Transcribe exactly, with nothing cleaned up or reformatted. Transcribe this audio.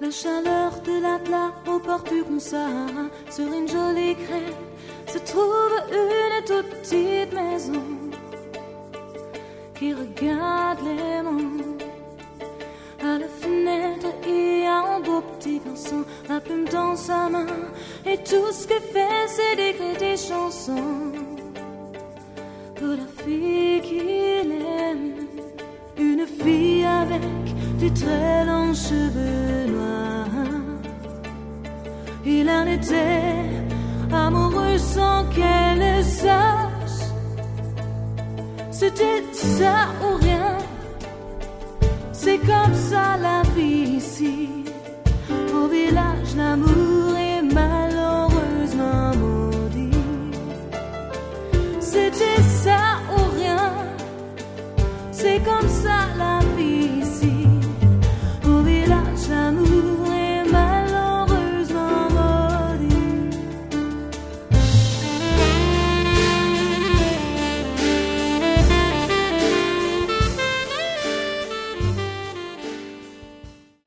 La chaleur de l'Atlas au port du Sahara, sur une jolie crête se trouve une toute petite maison qui regarde les monts. À la fenêtre, il y a un beau petit garçon, la plume dans sa main, et tout ce qu'il fait, c'est d'écrire des chansons pour la fille qu'il aime. Une fille avec de très longs cheveux noirs. Il en était amoureux sans qu'elle le sache. C'était ça ou rien. C'est comme ça la vie ici. Au village, l'amour